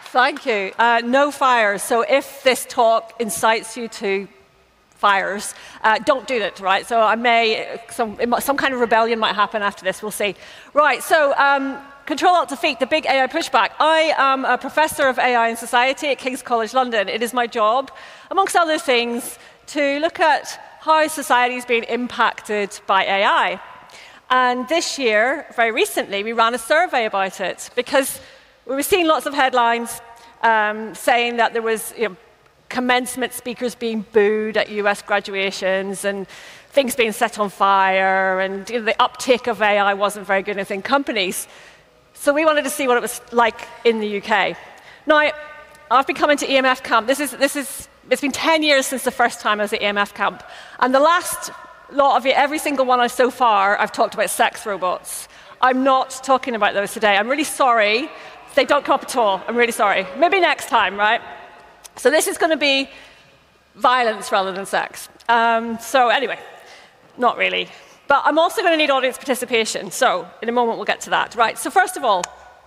Thank you. No fires. So if this talk incites you to fires, don't do it, right? So some kind of rebellion might happen after this, we'll see. Right, so Control-Alt-Defeat, the big AI pushback. I am a professor of AI and society at King's College London. It is my job, amongst other things, to look at how society is being impacted by AI. And this year, very recently, we ran a survey about it because we were seeing lots of headlines saying that there was commencement speakers being booed at US graduations and things being set on fire, and the uptake of AI wasn't very good within companies. So we wanted to see what it was like in the UK. Now, I've been coming to EMF Camp. It's been 10 years since the first time I was at EMF Camp. And the last lot of it, every single one so far, I've talked about sex robots. I'm not talking about those today. I'm really sorry. They don't come up at all. I'm really sorry. Maybe next time, right? So this is going to be violence rather than sex. So anyway, not really. But I'm also going to need audience participation. So in a moment, we'll get to that. Right, so first of all,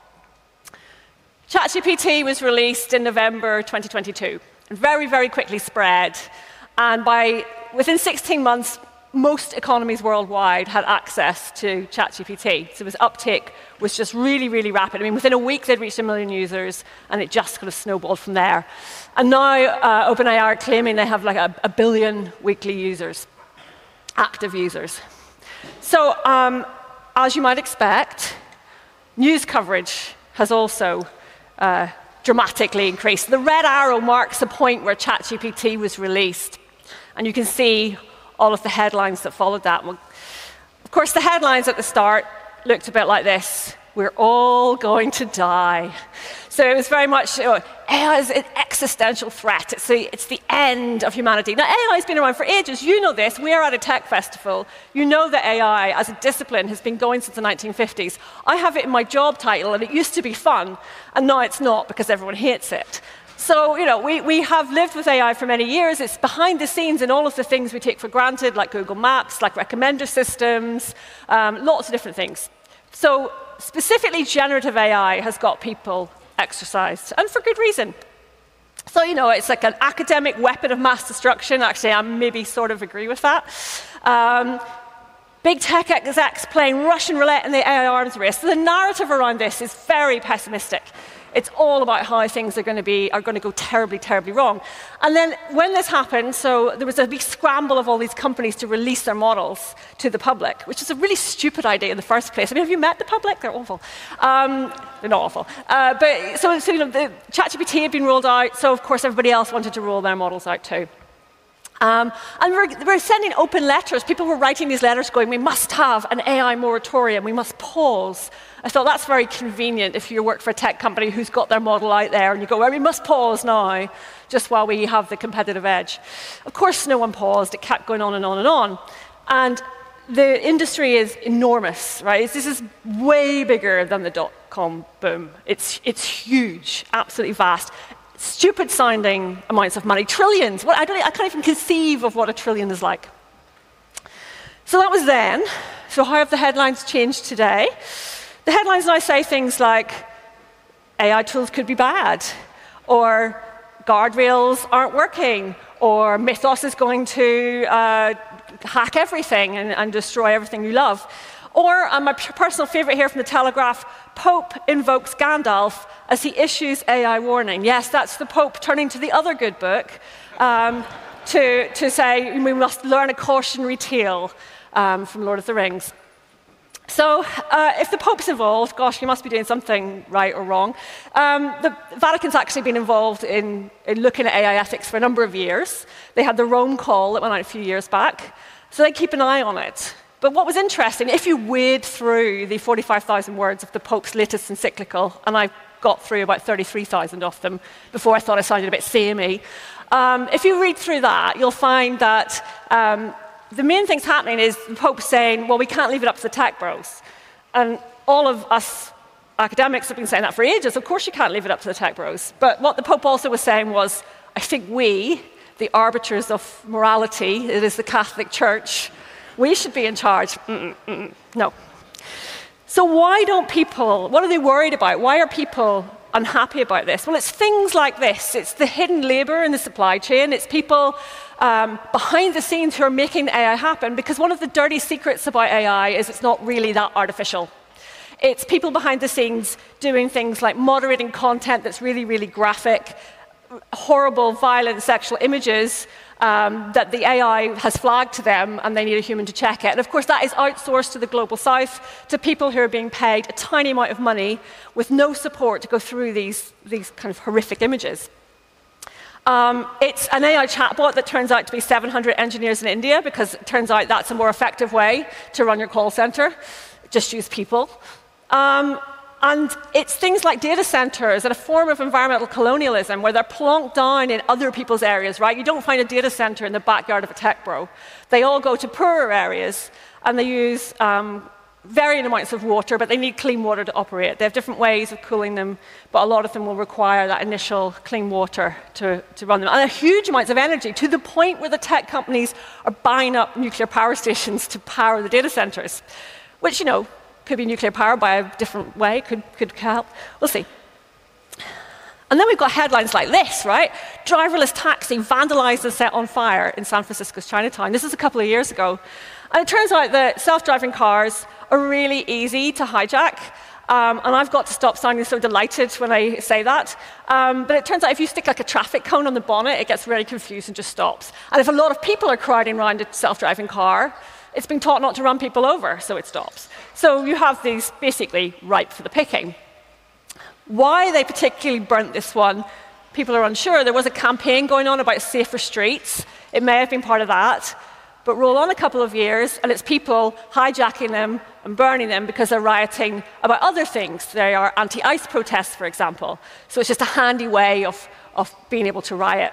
ChatGPT was released in November 2022. And very, very quickly spread. And within 16 months, most economies worldwide had access to ChatGPT. So its uptake was just really, really rapid. I mean, within a week, they'd reached 1 million users, and it just kind of snowballed from there. And now OpenAI are claiming they have like a billion weekly users, active users. So as you might expect, news coverage has also dramatically increased. The red arrow marks the point where ChatGPT was released. And you can see all of the headlines that followed that. Well, of course, the headlines at the start looked a bit like this. We're all going to die. So it was very much, AI is an existential threat. It's the end of humanity. Now, AI has been around for ages. You know this. We are at a tech festival. You know that AI, as a discipline, has been going since the 1950s. I have it in my job title, and it used to be fun, and now it's not because everyone hates it. So, we have lived with AI for many years. It's behind the scenes in all of the things we take for granted, like Google Maps, like recommender systems, lots of different things. So, specifically, generative AI has got people exercised, and for good reason. So, it's like an academic weapon of mass destruction. Actually, I maybe sort of agree with that. Big tech execs playing Russian roulette in the AI arms race. So the narrative around this is very pessimistic. It's all about how things are going to go terribly, terribly wrong. And then when this happened, so there was a big scramble of all these companies to release their models to the public, which is a really stupid idea in the first place. I mean, have you met the public? They're awful. They're not awful. But the ChatGPT had been rolled out, so of course everybody else wanted to roll their models out too. And we're sending open letters. People were writing these letters going, we must have an AI moratorium. We must pause. I thought that's very convenient if you work for a tech company who's got their model out there and you go, well, we must pause now, just while we have the competitive edge. Of course, no one paused. It kept going on and on and on. And the industry is enormous, right? This is way bigger than the dot-com boom. It's huge, absolutely vast. Stupid-sounding amounts of money, trillions. I can't even conceive of what a trillion is like. So that was then. So how have the headlines changed today? The headlines now say things like, AI tools could be bad, or guardrails aren't working, or Mythos is going to hack everything and destroy everything you love. Or, my personal favorite here from the Telegraph, Pope invokes Gandalf as he issues AI warning. Yes, that's the Pope turning to the other good book to say we must learn a cautionary tale from Lord of the Rings. So if the Pope's involved, gosh, you must be doing something right or wrong. The Vatican's actually been involved in looking at AI ethics for a number of years. They had the Rome Call that went out a few years back, so they keep an eye on it. But what was interesting, if you wade through the 45,000 words of the Pope's latest encyclical, and I got through about 33,000 of them before I thought I sounded a bit samey, if you read through that, you'll find that the main thing's happening is the Pope saying, well, we can't leave it up to the tech bros. And all of us academics have been saying that for ages. Of course you can't leave it up to the tech bros. But what the Pope also was saying was, I think we, the arbiters of morality, it is the Catholic Church, we should be in charge. No. So why don't people, what are they worried about? Why are people unhappy about this? Well, it's things like this. It's the hidden labor in the supply chain. It's people behind the scenes who are making AI happen, because one of the dirty secrets about AI is it's not really that artificial. It's people behind the scenes doing things like moderating content that's really, really graphic, horrible, violent sexual images that the AI has flagged to them, and they need a human to check it. And of course, that is outsourced to the Global South, to people who are being paid a tiny amount of money with no support to go through these kind of horrific images. It's an AI chatbot that turns out to be 700 engineers in India, because it turns out that's a more effective way to run your call center. Just use people. And it's things like data centers and a form of environmental colonialism where they're plonked down in other people's areas, right? You don't find a data center in the backyard of a tech bro. They all go to poorer areas, and they use varying amounts of water, but they need clean water to operate. They have different ways of cooling them, but a lot of them will require that initial clean water to run them. And huge amounts of energy, to the point where the tech companies are buying up nuclear power stations to power the data centers, which, you know, could be nuclear power by a different way, could help. We'll see. And then we've got headlines like this, right? Driverless taxi vandalized and set on fire in San Francisco's Chinatown. This is a couple of years ago. And it turns out that self-driving cars are really easy to hijack. And I've got to stop sounding so delighted when I say that. But it turns out if you stick like a traffic cone on the bonnet, it gets really confused and just stops. And if a lot of people are crowding around a self-driving car, it's been taught not to run people over, so it stops. So you have these basically ripe for the picking. Why they particularly burnt this one, people are unsure. There was a campaign going on about safer streets. It may have been part of that. But roll on a couple of years, and it's people hijacking them and burning them because they're rioting about other things. They are anti-ICE protests, for example. So it's just a handy way of being able to riot.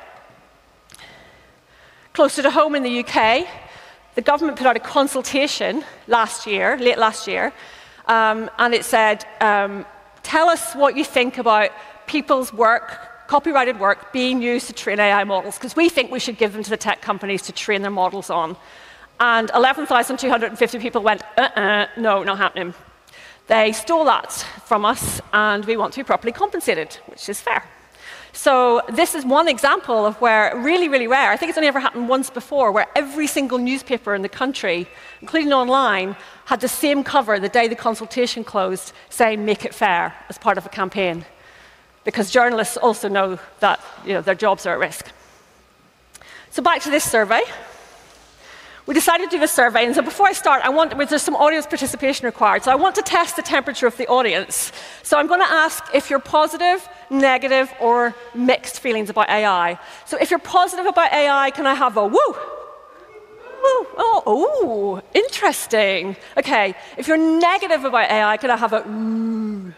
Closer to home in the UK, the government put out a consultation late last year, and it said, tell us what you think about people's work, copyrighted work, being used to train AI models, because we think we should give them to the tech companies to train their models on. And 11,250 people went, no, not happening. They stole that from us, and we want to be properly compensated, which is fair. So this is one example of where, really, really rare, I think it's only ever happened once before, where every single newspaper in the country, including online, had the same cover the day the consultation closed, saying make it fair as part of a campaign. Because journalists also know that, you know, their jobs are at risk. So back to this survey. We decided to do this survey, and so before I start, there's some audience participation required. So I want to test the temperature of the audience. So I'm going to ask if you're positive, negative, or mixed feelings about AI. So if you're positive about AI, can I have a woo? Woo. Oh, interesting. Okay. If you're negative about AI, can I have a ooh?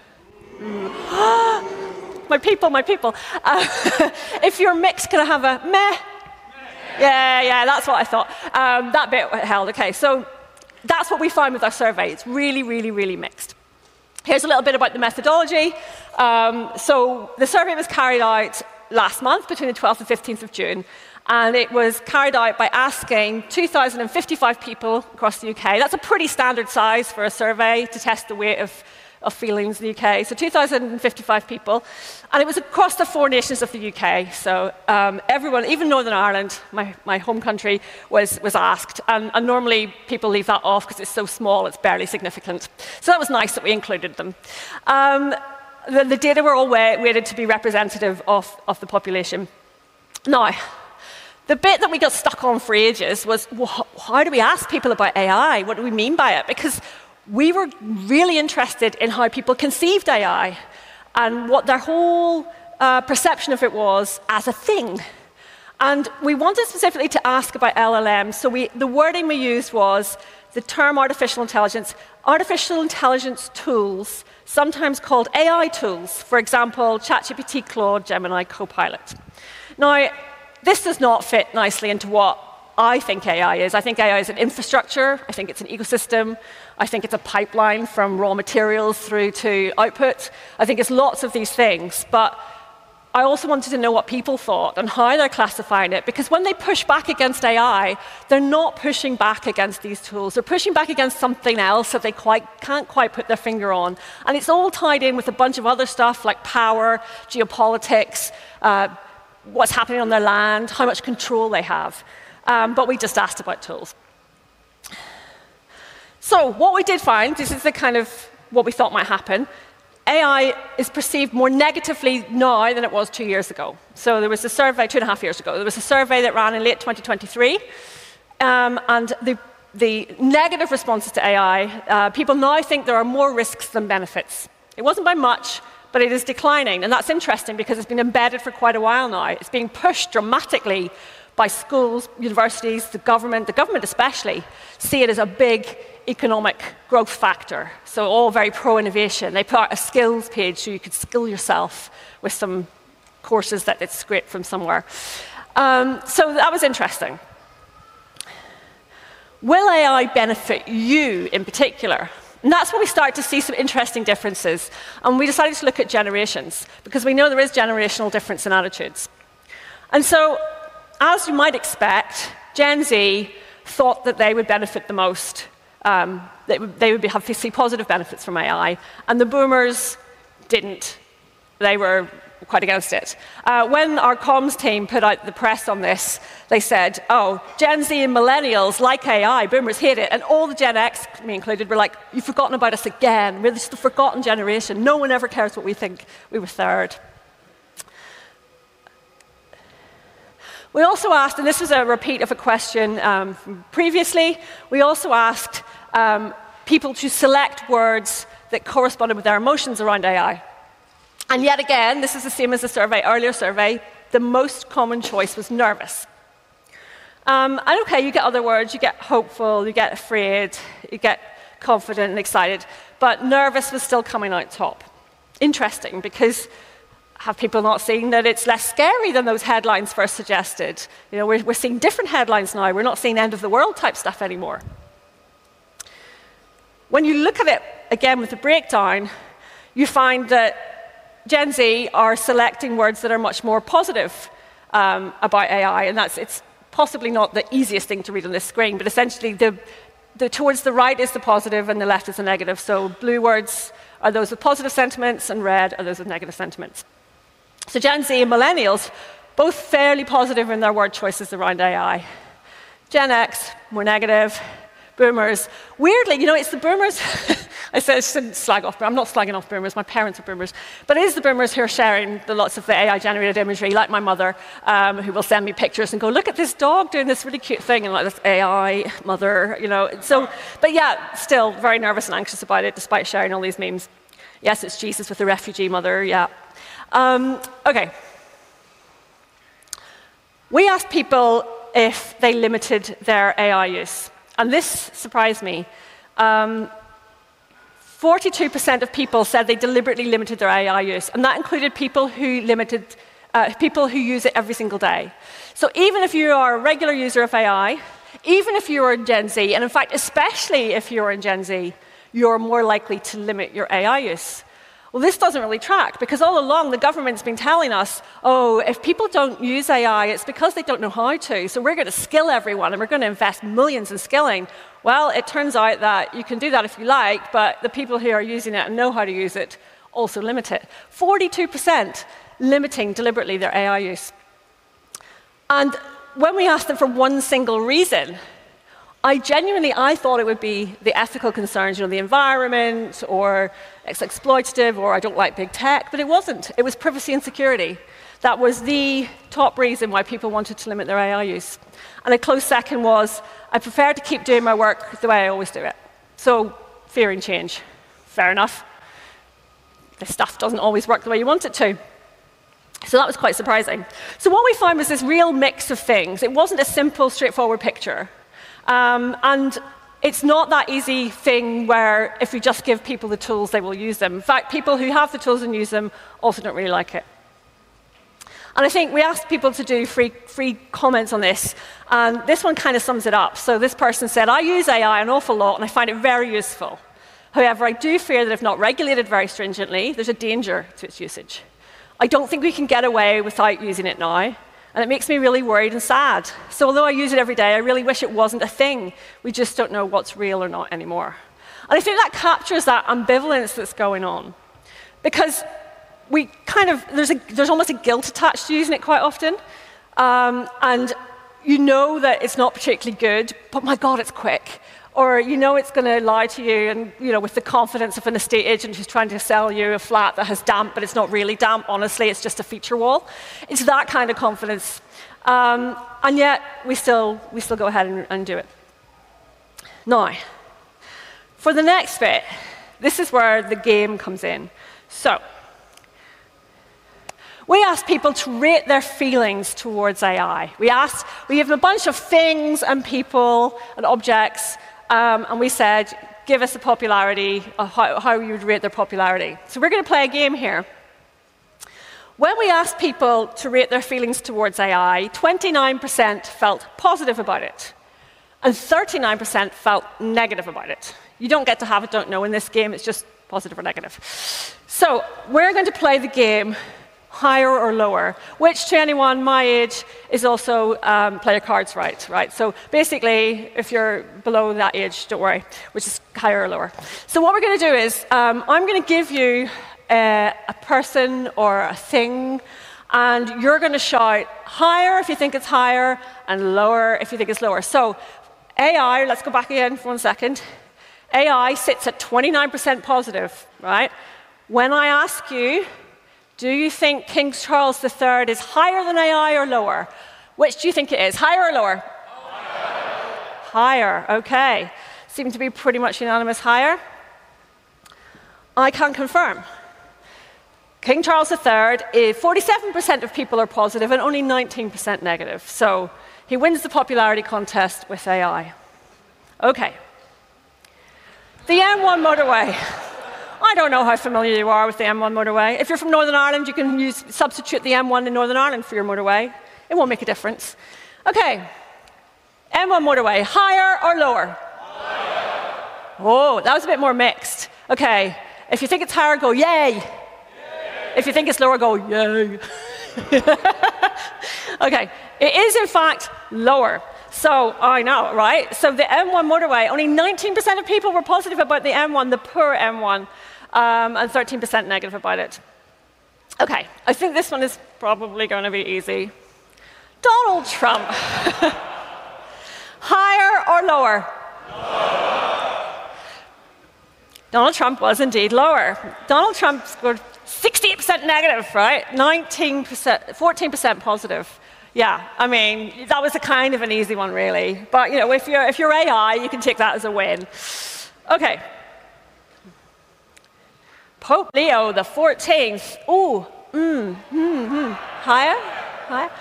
My people. If you're mixed, can I have a meh? Yeah, that's what I thought. That bit held. Okay, so that's what we find with our survey. It's really, really, really mixed. Here's a little bit about the methodology. So the survey was carried out last month, between the 12th and 15th of June, and it was carried out by asking 2,055 people across the UK. That's a pretty standard size for a survey to test the weight of feelings in the UK. So 2,055 people. And it was across the 4 nations of the UK. So everyone, even Northern Ireland, my home country, was asked. And normally people leave that off because it's so small, it's barely significant. So that was nice that we included them. The data were all weighted to be representative of the population. Now, the bit that we got stuck on for ages was, well, how do we ask people about AI? What do we mean by it? Because we were really interested in how people conceived AI and what their whole perception of it was as a thing. And we wanted specifically to ask about LLMs, so the wording we used was the term artificial intelligence tools, sometimes called AI tools, for example, ChatGPT, Claude, Gemini, Copilot. Now, this does not fit nicely into what I think AI is. I think AI is an infrastructure. I think it's an ecosystem. I think it's a pipeline from raw materials through to output. I think it's lots of these things. But I also wanted to know what people thought and how they're classifying it, because when they push back against AI, they're not pushing back against these tools. They're pushing back against something else that they can't quite put their finger on. And it's all tied in with a bunch of other stuff like power, geopolitics, what's happening on their land, how much control they have. But we just asked about tools. So what we did find, this is the kind of what we thought might happen. AI is perceived more negatively now than it was 2 years ago. So there was a survey 2.5 years ago. There was a survey that ran in late 2023, and the negative responses to AI, people now think there are more risks than benefits. It wasn't by much, but it is declining, and that's interesting because it's been embedded for quite a while now. It's being pushed dramatically by schools, universities, the government especially, see it as a big economic growth factor. So all very pro-innovation. They put out a skills page so you could skill yourself with some courses that it's scraped from somewhere. So that was interesting. Will AI benefit you in particular? And that's where we start to see some interesting differences. And we decided to look at generations, because we know there is generational difference in attitudes. And so, as you might expect, Gen Z thought that they would benefit the most. They would see positive benefits from AI, and the boomers didn't. They were quite against it. When our comms team put out the press on this, they said, oh, Gen Z and millennials like AI, boomers hate it, and all the Gen X, me included, were like, you've forgotten about us again. We're just the forgotten generation. No one ever cares what we think. We were third. We also asked, and this was a repeat of a question from previously, we also asked people to select words that corresponded with their emotions around AI. And yet again, this is the same as the earlier survey, the most common choice was nervous. And okay, you get other words, you get hopeful, you get afraid, you get confident and excited, but nervous was still coming out top. Interesting, because have people not seen that it's less scary than those headlines first suggested? You know, we're seeing different headlines now. We're not seeing end of the world type stuff anymore. When you look at it again with the breakdown, you find that Gen Z are selecting words that are much more positive about AI, and it's possibly not the easiest thing to read on this screen, but essentially towards the right is the positive and the left is the negative. So blue words are those with positive sentiments, and red are those with negative sentiments. So Gen Z and millennials, both fairly positive in their word choices around AI. Gen X, more negative. Boomers, weirdly, you know, it's the boomers. I said I shouldn't slag off, but I'm not slagging off boomers. My parents are boomers. But it is the boomers who are sharing lots of the AI-generated imagery, like my mother, who will send me pictures and go, look at this dog doing this really cute thing, and like this AI mother, you know. So, but yeah, still very nervous and anxious about it, despite sharing all these memes. Yes, it's Jesus with the refugee mother, yeah. Okay. We asked people if they limited their AI use. And this surprised me. 42% of people said they deliberately limited their AI use, and that included people who use it every single day. So even if you are a regular user of AI, even if you are in Gen Z, and in fact, especially if you're in Gen Z, you're more likely to limit your AI use. Well, this doesn't really track, because all along the government's been telling us, oh, if people don't use AI, it's because they don't know how to, so we're going to skill everyone and we're going to invest millions in skilling. Well, it turns out that you can do that if you like, but the people who are using it and know how to use it also limit it. 42% limiting deliberately their AI use. And when we asked them for one single reason, I thought it would be the ethical concerns, you know, the environment, or it's exploitative, or I don't like big tech, but it wasn't. It was privacy and security. That was the top reason why people wanted to limit their AI use. And a close second was, I prefer to keep doing my work the way I always do it. So, fearing change. Fair enough. This stuff doesn't always work the way you want it to. So that was quite surprising. So what we found was this real mix of things. It wasn't a simple, straightforward picture. And it's not that easy thing where if we just give people the tools, they will use them. In fact, people who have the tools and use them also don't really like it. And I think we asked people to do free comments on this, and this one kind of sums it up. So this person said, I use AI an awful lot, and I find it very useful. However, I do fear that if not regulated very stringently, there's a danger to its usage. I don't think we can get away without using it now, and it makes me really worried and sad. So although I use it every day, I really wish it wasn't a thing. We just don't know what's real or not anymore. And I think that captures that ambivalence that's going on. Because there's almost a guilt attached to using it quite often. And you know that it's not particularly good, but my God, it's quick. Or you know it's going to lie to you, and with the confidence of an estate agent who's trying to sell you a flat that has damp, but it's not really damp, honestly, it's just a feature wall. It's that kind of confidence. And yet, we still go ahead and do it. Now, for the next bit, this is where the game comes in. So, we asked people to rate their feelings towards AI. We have a bunch of things and people and objects, and we said, give us a popularity, how you would rate their popularity. So we're going to play a game here. When we asked people to rate their feelings towards AI, 29% felt positive about it, and 39% felt negative about it. You don't get to have it, don't know in this game, it's just positive or negative. So we're going to play the game higher or lower, which to anyone my age is also play your cards right? So basically, if you're below that age, don't worry, which is higher or lower. So what we're going to do is, I'm going to give you a person or a thing, and you're going to shout higher if you think it's higher, and lower if you think it's lower. So AI, let's go back again for 1 second. AI sits at 29% positive, right? When I ask you, do you think King Charles III is higher than AI or lower? Which do you think it is, higher or lower? Higher, okay. Seem to be pretty much unanimous higher. I can confirm. King Charles III, 47% of people are positive and only 19% negative. So he wins the popularity contest with AI. Okay. The M1 motorway. I don't know how familiar you are with the M1 motorway. If you're from Northern Ireland, you can substitute the M1 in Northern Ireland for your motorway. It won't make a difference. Okay, M1 motorway, higher or lower? Higher. Oh, that was a bit more mixed. Okay, if you think it's higher, go yay. Yay. If you think it's lower, go yay. Okay, it is in fact lower. So, I know, right? So the M1 motorway, only 19% of people were positive about the M1, the poor M1, and 13% negative about it. Okay, I think this one is probably going to be easy. Donald Trump. Higher or lower? Lower. Donald Trump was indeed lower. Donald Trump scored 68% negative, right? 14% positive. Yeah, I mean, that was a kind of an easy one, really. But if you're AI, you can take that as a win. Okay. Pope Leo the 14th. Ooh, higher?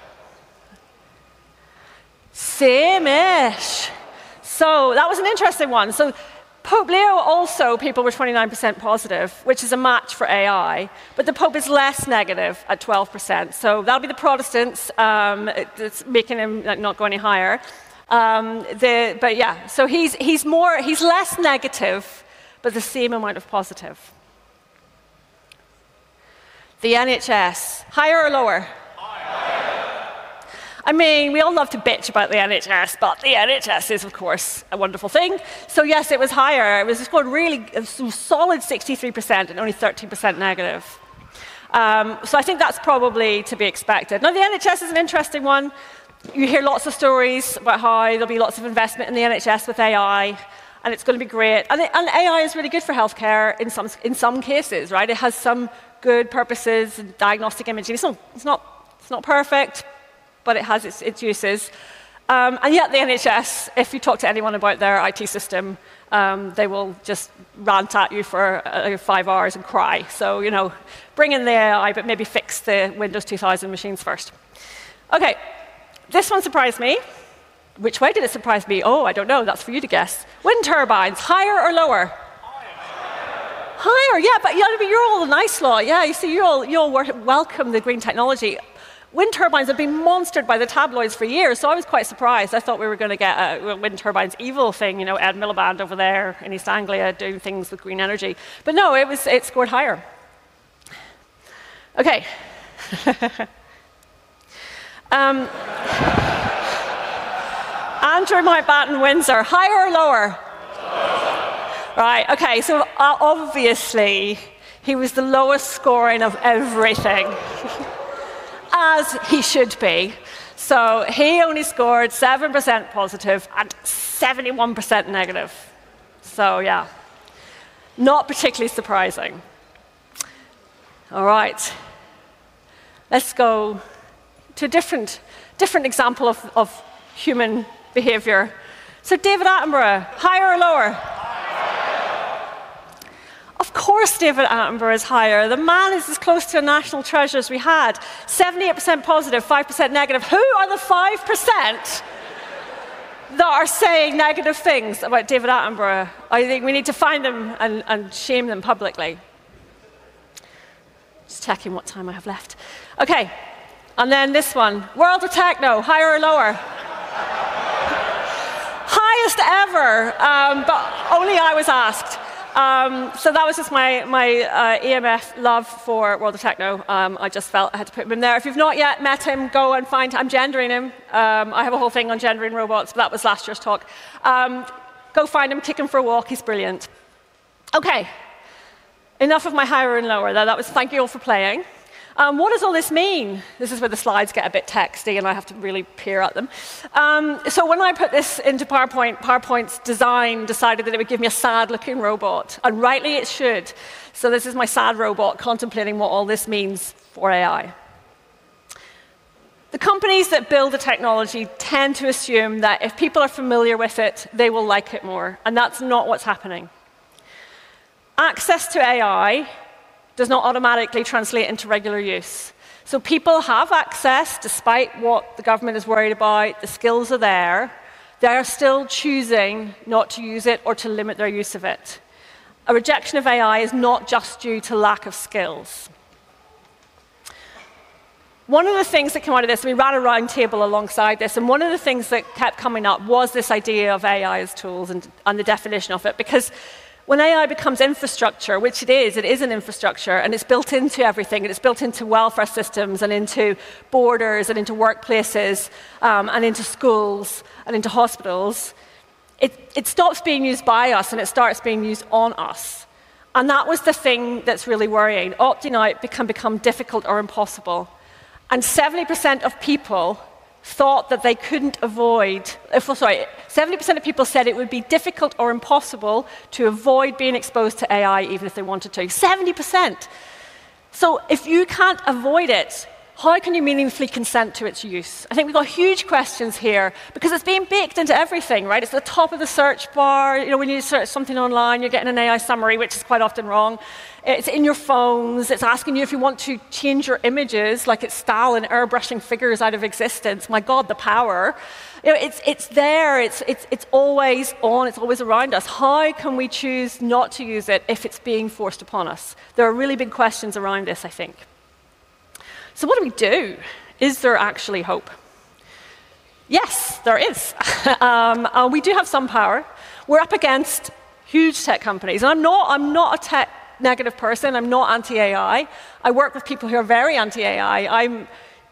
Same-ish. So that was an interesting one. So Pope Leo also, people were 29% positive, which is a match for AI, but the Pope is less negative at 12%. So that'll be the Protestants. It's making him not go any higher. But yeah, so he's less negative, but the same amount of positive. The NHS, higher or lower? I mean, we all love to bitch about the NHS, but the NHS is, of course, a wonderful thing. So yes, it was higher. It was scored really a solid 63% and only 13% negative. So I think that's probably to be expected. Now, the NHS is an interesting one. You hear lots of stories about how there'll be lots of investment in the NHS with AI, and it's going to be great. And AI is really good for healthcare in some cases, right? It has some good purposes, diagnostic imaging. It's not perfect, but it has its uses. And yet the NHS, if you talk to anyone about their IT system, they will just rant at you for 5 hours and cry. So, bring in the AI, but maybe fix the Windows 2000 machines first. Okay, this one surprised me. Which way did it surprise me? Oh, I don't know. That's for you to guess. Wind turbines, higher or lower? Higher, yeah, but you're all a nice lot. Yeah, you see, you all welcome the green technology. Wind turbines have been monstered by the tabloids for years, so I was quite surprised. I thought we were going to get a wind turbines evil thing, Ed Miliband over there in East Anglia doing things with green energy. But no, it scored higher. Okay. Andrew Mountbatten Windsor, higher or lower? Right, okay, so obviously he was the lowest scoring of everything, as he should be. So he only scored 7% positive and 71% negative. So yeah, not particularly surprising. All right, let's go to a different example of human behavior. So David Attenborough, higher or lower? Of course David Attenborough is higher. The man is as close to a national treasure as we had. 78% positive, 5% negative. Who are the 5% that are saying negative things about David Attenborough? I think we need to find them and shame them publicly. Just checking what time I have left. Okay, and then this one. World of Techno, higher or lower? Highest ever, but only I was asked. So that was just my EMF love for World of Techno. I just felt I had to put him in there. If you've not yet met him, go and find him. I'm gendering him. I have a whole thing on gendering robots, but that was last year's talk. Go find him, take him for a walk. He's brilliant. Okay, enough of my higher and lower. That was thank you all for playing. What does all this mean? This is where the slides get a bit texty and I have to really peer at them. So when I put this into PowerPoint, PowerPoint's design decided that it would give me a sad-looking robot, and rightly it should. So this is my sad robot contemplating what all this means for AI. The companies that build the technology tend to assume that if people are familiar with it, they will like it more, and that's not what's happening. Access to AI does not automatically translate into regular use. So people have access, despite what the government is worried about, the skills are there. They're still choosing not to use it or to limit their use of it. A rejection of AI is not just due to lack of skills. One of the things that came out of this, we ran a round table alongside this, and one of the things that kept coming up was this idea of AI as tools and the definition of it, because when AI becomes infrastructure, which it is an infrastructure, and it's built into everything, and it's built into welfare systems, and into borders, and into workplaces, and into schools, and into hospitals, it stops being used by us, and it starts being used on us. And that was the thing that's really worrying. Opting out can become difficult or impossible. And 70% of people thought that they couldn't avoid, 70% of people said it would be difficult or impossible to avoid being exposed to AI even if they wanted to. 70%. So if you can't avoid it, how can you meaningfully consent to its use? I think we've got huge questions here because it's being baked into everything, right? It's at the top of the search bar. You know, when you search something online, you're getting an AI summary, which is quite often wrong. It's in your phones. It's asking you if you want to change your images, like it's Stalin airbrushing figures out of existence. My God, the power. You know, it's there. It's always on. It's always around us. How can we choose not to use it if it's being forced upon us? There are really big questions around this, I think. So what do we do? Is there actually hope? Yes, there is. We do have some power. We're up against huge tech companies. And I'm not a tech negative person. I'm not anti-AI. I work with people who are very anti-AI.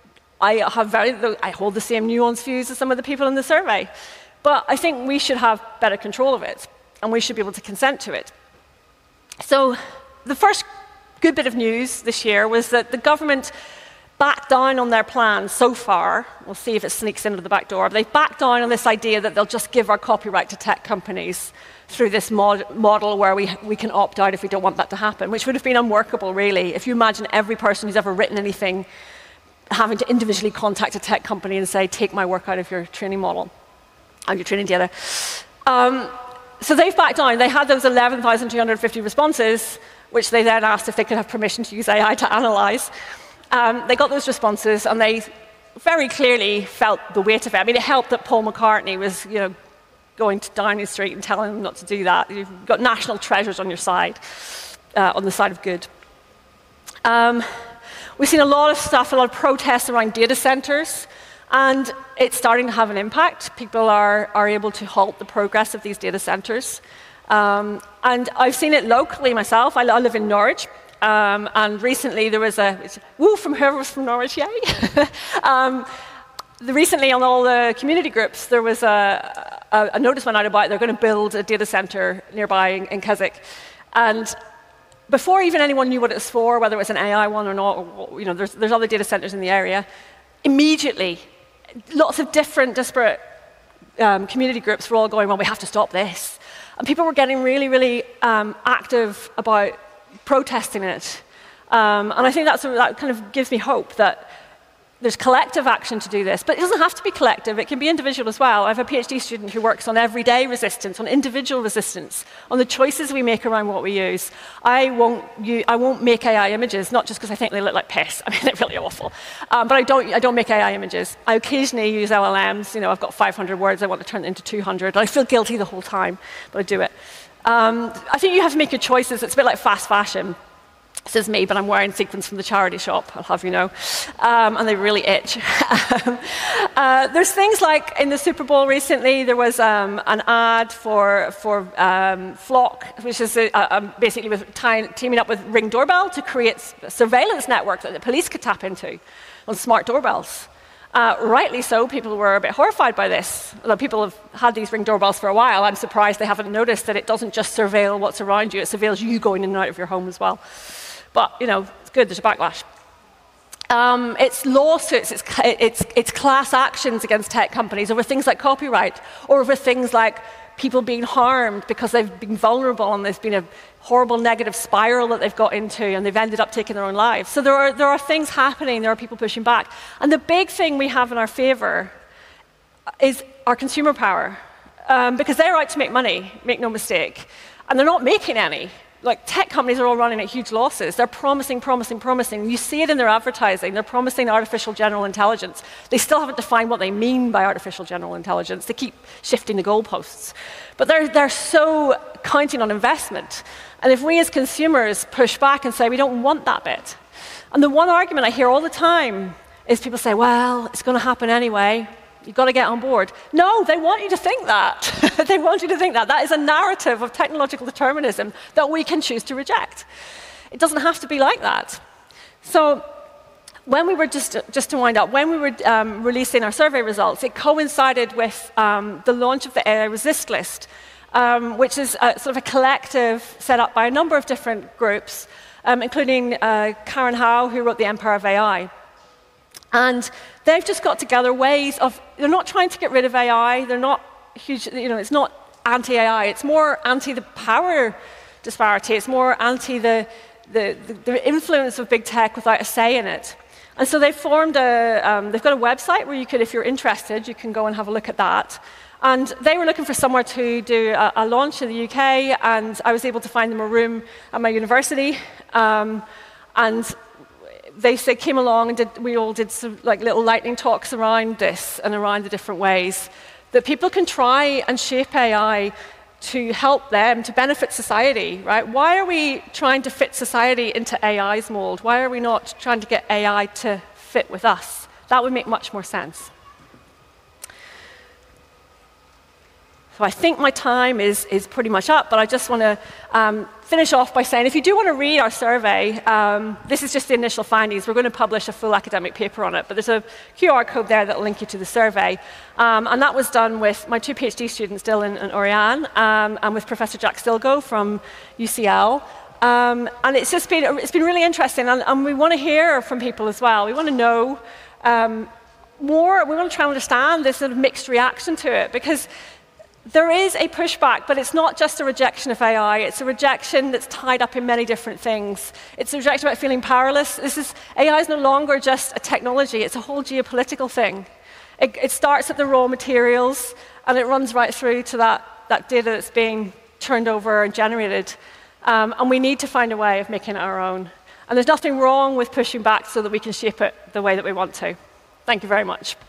I hold the same nuanced views as some of the people in the survey. But I think we should have better control of it, and we should be able to consent to it. So the first good bit of news this year was that the government backed down on their plans so far. We'll see if it sneaks in at the back door. But they've backed down on this idea that they'll just give our copyright to tech companies through this model where we can opt out if we don't want that to happen, which would have been unworkable, really. If you imagine every person who's ever written anything having to individually contact a tech company and say, take my work out of your training model, and your training data. So they've backed down. They had those 11,250 responses, which they then asked if they could have permission to use AI to analyze. They got those responses, and they very clearly felt the weight of it. I mean, it helped that Paul McCartney was, going to Downing Street and telling them not to do that. You've got national treasures on your side, on the side of good. We've seen a lot of stuff, a lot of protests around data centers, and it's starting to have an impact. People are able to halt the progress of these data centers. And I've seen it locally myself. I live in Norwich. And recently there was woo from whoever was from Norwich, yay! Recently on all the community groups, there was a notice went out about they're going to build a data center nearby in Keswick. And before even anyone knew what it was for, whether it was an AI one or not, or, there's other data centers in the area, immediately, lots of different disparate community groups were all going, well, we have to stop this. And people were getting really, really active about protesting it. And I think that kind of gives me hope that there's collective action to do this, but it doesn't have to be collective. It can be individual as well. I have a PhD student who works on everyday resistance, on individual resistance, on the choices we make around what we use. I won't make AI images, not just because I think they look like piss. I mean, they're really awful. But I don't make AI images. I occasionally use LLMs. I've got 500 words. I want to turn it into 200. I feel guilty the whole time, but I do it. I think you have to make your choices. It's a bit like fast fashion. This is me, but I'm wearing sequins from the charity shop, I'll have you know. And they really itch. There's things like in the Super Bowl recently, there was an ad for Flock, which is basically teaming up with Ring Doorbell to create a surveillance network that the police could tap into on smart doorbells. Rightly so, people were a bit horrified by this. Although people have had these Ring doorbells for a while, I'm surprised they haven't noticed that it doesn't just surveil what's around you, it surveils you going in and out of your home as well. But, it's good, there's a backlash. It's lawsuits, it's class actions against tech companies over things like copyright, or over things like people being harmed because they've been vulnerable and there's been a horrible negative spiral that they've got into and they've ended up taking their own lives. So there are things happening, there are people pushing back. And the big thing we have in our favor is our consumer power. Because they're out to make money, make no mistake. And they're not making any. Like, tech companies are all running at huge losses. They're promising. You see it in their advertising. They're promising artificial general intelligence. They still haven't defined what they mean by artificial general intelligence. They keep shifting the goalposts. But they're so counting on investment. And if we as consumers push back and say, we don't want that bit. And the one argument I hear all the time is people say, well, it's going to happen anyway. You've got to get on board. No, they want you to think that. They want you to think that. That is a narrative of technological determinism that we can choose to reject. It doesn't have to be like that. So when we were, just to wind up, when we were releasing our survey results, it coincided with the launch of the AI Resist List, which is sort of a collective set up by a number of different groups, including Karen Howe, who wrote The Empire of AI. And they've just got together ways of, they're not trying to get rid of AI, they're not huge, it's not anti-AI, it's more anti the power disparity, it's more anti the influence of big tech without a say in it. And so they've formed they've got a website where you could, if you're interested, you can go and have a look at that. And they were looking for somewhere to do a launch in the UK, and I was able to find them a room at my university. And they came along and we all did some little lightning talks around this and around the different ways that people can try and shape AI to help them to benefit society, right? Why are we trying to fit society into AI's mold? Why are we not trying to get AI to fit with us? That would make much more sense. So I think my time is pretty much up, but I just want to finish off by saying, if you do want to read our survey, this is just the initial findings. We're going to publish a full academic paper on it, but there's a QR code there that will link you to the survey. And that was done with my two PhD students, Dylan and Oriane, and with Professor Jack Stilgo from UCL. And it's been really interesting, and we want to hear from people as well. We want to know more. We want to try and understand this sort of mixed reaction to it, because there is a pushback, but it's not just a rejection of AI. It's a rejection that's tied up in many different things. It's a rejection about feeling powerless. AI is no longer just a technology. It's a whole geopolitical thing. It starts at the raw materials, and it runs right through to that data that's being turned over and generated. And we need to find a way of making it our own. And there's nothing wrong with pushing back so that we can shape it the way that we want to. Thank you very much.